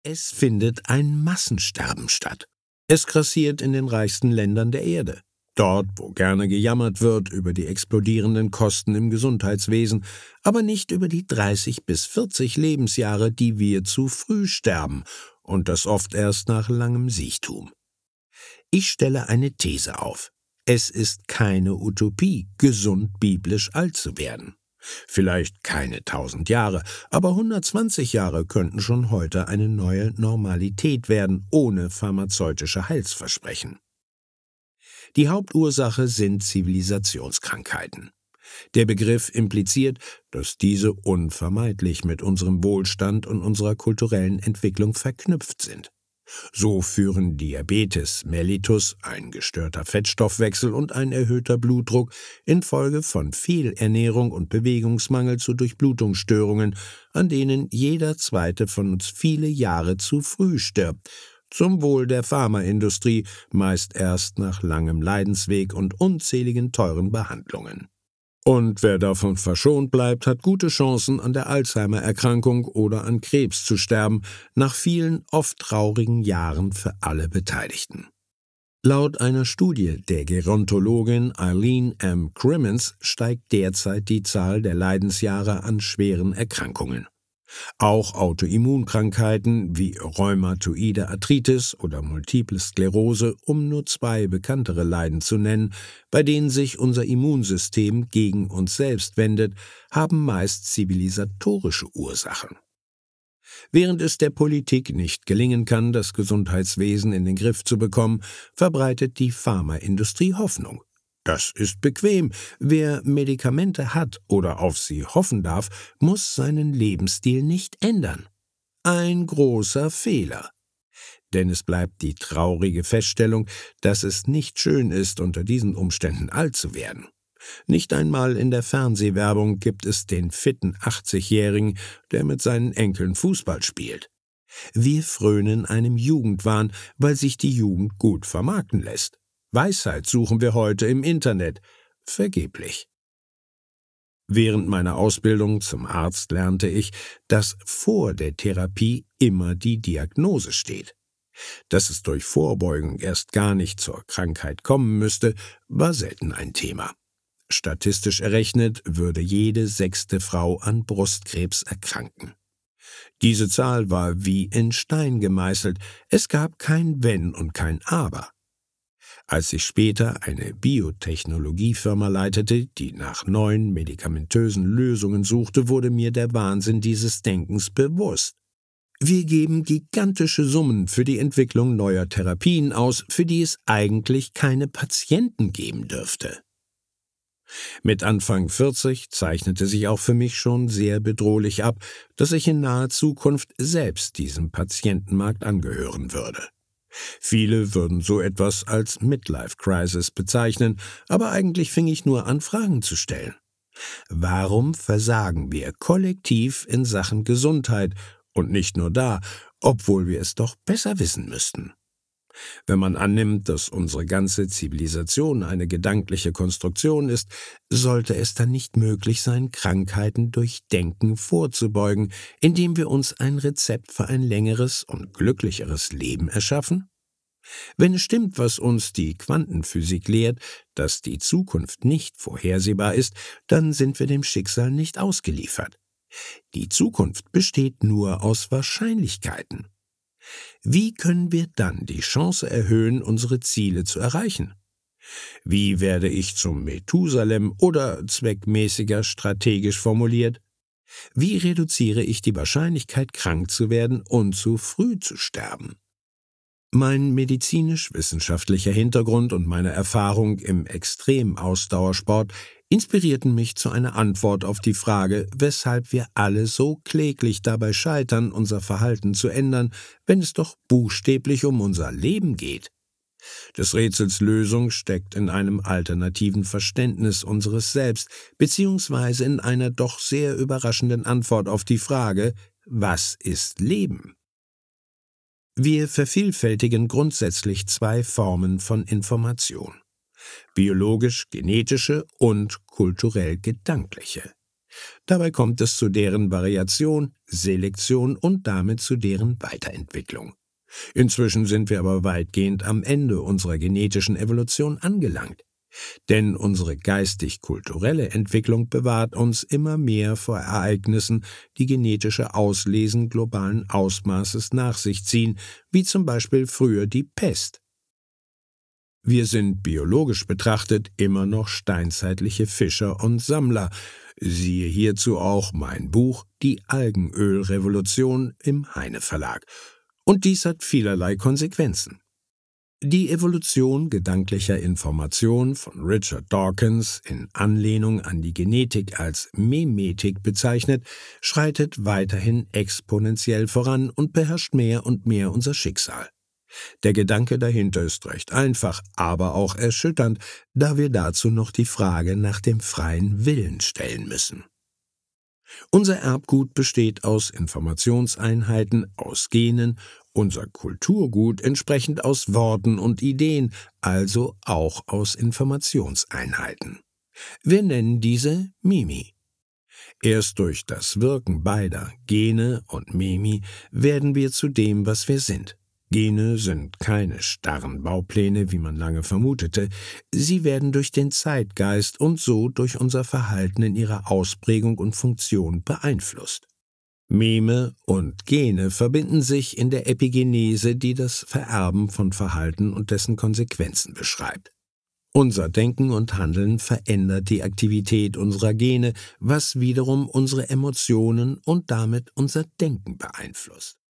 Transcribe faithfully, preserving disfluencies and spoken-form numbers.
Es findet ein Massensterben statt. Es grassiert in den reichsten Ländern der Erde. Dort, wo gerne gejammert wird über die explodierenden Kosten im Gesundheitswesen, aber nicht über die dreißig bis vierzig Lebensjahre, die wir zu früh sterben, und das oft erst nach langem Siechtum. Ich stelle eine These auf. Es ist keine Utopie, gesund biblisch alt zu werden. Vielleicht keine tausend Jahre, aber hundertzwanzig Jahre könnten schon heute eine neue Normalität werden, ohne pharmazeutische Heilsversprechen. Die Hauptursache sind Zivilisationskrankheiten. Der Begriff impliziert, dass diese unvermeidlich mit unserem Wohlstand und unserer kulturellen Entwicklung verknüpft sind. So führen Diabetes mellitus, ein gestörter Fettstoffwechsel und ein erhöhter Blutdruck infolge von Fehlernährung und Bewegungsmangel zu Durchblutungsstörungen, an denen jeder zweite von uns viele Jahre zu früh stirbt, zum Wohl der Pharmaindustrie, meist erst nach langem Leidensweg und unzähligen teuren Behandlungen. Und wer davon verschont bleibt, hat gute Chancen, an der Alzheimer-Erkrankung oder an Krebs zu sterben, nach vielen, oft traurigen Jahren für alle Beteiligten. Laut einer Studie der Gerontologin Eileen M. Crimmins steigt derzeit die Zahl der Leidensjahre an schweren Erkrankungen. Auch Autoimmunkrankheiten wie rheumatoide Arthritis oder Multiple Sklerose, um nur zwei bekanntere Leiden zu nennen, bei denen sich unser Immunsystem gegen uns selbst wendet, haben meist zivilisatorische Ursachen. Während es der Politik nicht gelingen kann, das Gesundheitswesen in den Griff zu bekommen, verbreitet die Pharmaindustrie Hoffnung. Das ist bequem. Wer Medikamente hat oder auf sie hoffen darf, muss seinen Lebensstil nicht ändern. Ein großer Fehler. Denn es bleibt die traurige Feststellung, dass es nicht schön ist, unter diesen Umständen alt zu werden. Nicht einmal in der Fernsehwerbung gibt es den fitten achtzigjährigen, der mit seinen Enkeln Fußball spielt. Wir frönen einem Jugendwahn, weil sich die Jugend gut vermarkten lässt. Weisheit suchen wir heute im Internet. Vergeblich. Während meiner Ausbildung zum Arzt lernte ich, dass vor der Therapie immer die Diagnose steht. Dass es durch Vorbeugung erst gar nicht zur Krankheit kommen müsste, war selten ein Thema. Statistisch errechnet würde jede sechste Frau an Brustkrebs erkranken. Diese Zahl war wie in Stein gemeißelt. Es gab kein Wenn und kein Aber. Als ich später eine Biotechnologiefirma leitete, die nach neuen medikamentösen Lösungen suchte, wurde mir der Wahnsinn dieses Denkens bewusst. Wir geben gigantische Summen für die Entwicklung neuer Therapien aus, für die es eigentlich keine Patienten geben dürfte. Mit Anfang vierzig zeichnete sich auch für mich schon sehr bedrohlich ab, dass ich in naher Zukunft selbst diesem Patientenmarkt angehören würde. Viele würden so etwas als Midlife-Crisis bezeichnen, aber eigentlich fing ich nur an, Fragen zu stellen. Warum versagen wir kollektiv in Sachen Gesundheit und nicht nur da, obwohl wir es doch besser wissen müssten? Wenn man annimmt, dass unsere ganze Zivilisation eine gedankliche Konstruktion ist, sollte es dann nicht möglich sein, Krankheiten durch Denken vorzubeugen, indem wir uns ein Rezept für ein längeres und glücklicheres Leben erschaffen? Wenn es stimmt, was uns die Quantenphysik lehrt, dass die Zukunft nicht vorhersehbar ist, dann sind wir dem Schicksal nicht ausgeliefert. Die Zukunft besteht nur aus Wahrscheinlichkeiten. Wie können wir dann die Chance erhöhen, unsere Ziele zu erreichen? Wie werde ich zum Methusalem oder zweckmäßiger strategisch formuliert? Wie reduziere ich die Wahrscheinlichkeit, krank zu werden und zu früh zu sterben? Mein medizinisch-wissenschaftlicher Hintergrund und meine Erfahrung im Extremausdauersport inspirierten mich zu einer Antwort auf die Frage, weshalb wir alle so kläglich dabei scheitern, unser Verhalten zu ändern, wenn es doch buchstäblich um unser Leben geht. Des Rätsels Lösung steckt in einem alternativen Verständnis unseres Selbst, beziehungsweise in einer doch sehr überraschenden Antwort auf die Frage, was ist Leben? Wir vervielfältigen grundsätzlich zwei Formen von Information: biologisch-genetische und kulturell-gedankliche. Dabei kommt es zu deren Variation, Selektion und damit zu deren Weiterentwicklung. Inzwischen sind wir aber weitgehend am Ende unserer genetischen Evolution angelangt. Denn unsere geistig-kulturelle Entwicklung bewahrt uns immer mehr vor Ereignissen, die genetische Auslesen globalen Ausmaßes nach sich ziehen, wie zum Beispiel früher die Pest. Wir sind biologisch betrachtet immer noch steinzeitliche Fischer und Sammler. Siehe hierzu auch mein Buch »Die Algenölrevolution« im Heine Verlag. Und dies hat vielerlei Konsequenzen. Die Evolution gedanklicher Information von Richard Dawkins, in Anlehnung an die Genetik als Memetik bezeichnet, schreitet weiterhin exponentiell voran und beherrscht mehr und mehr unser Schicksal. Der Gedanke dahinter ist recht einfach, aber auch erschütternd, da wir dazu noch die Frage nach dem freien Willen stellen müssen. Unser Erbgut besteht aus Informationseinheiten, aus Genen, unser Kulturgut entsprechend aus Worten und Ideen, also auch aus Informationseinheiten. Wir nennen diese Mimi. Erst durch das Wirken beider, Gene und Mimi, werden wir zu dem, was wir sind. Gene sind keine starren Baupläne, wie man lange vermutete. Sie werden durch den Zeitgeist und so durch unser Verhalten in ihrer Ausprägung und Funktion beeinflusst. Meme und Gene verbinden sich in der Epigenese, die das Vererben von Verhalten und dessen Konsequenzen beschreibt. Unser Denken und Handeln verändert die Aktivität unserer Gene, was wiederum unsere Emotionen und damit unser Denken beeinflusst.